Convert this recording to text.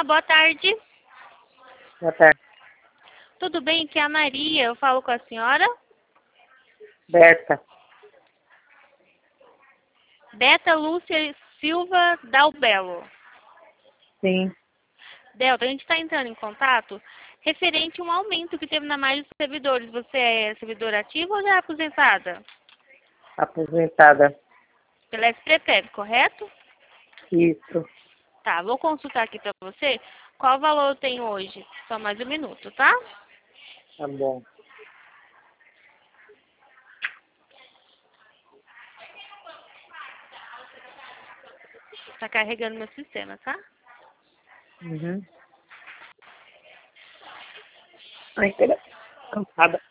boa tarde. Boa tarde. Tudo bem? Aqui é a Maria. Eu falo com a senhora? Berta. Beta Lúcia Silva Dalbelo. Sim. Delta, a gente está entrando em contato referente a um aumento que teve na margem dos servidores. Você é servidora ativa ou já é aposentada? Aposentada. Pela SPPEV, correto? Isso. Tá, vou consultar aqui para você qual valor eu tenho hoje. Só mais um minuto, tá? Tá bom. Tá carregando meu sistema, tá? Uhum. Ai, pera. Cansada.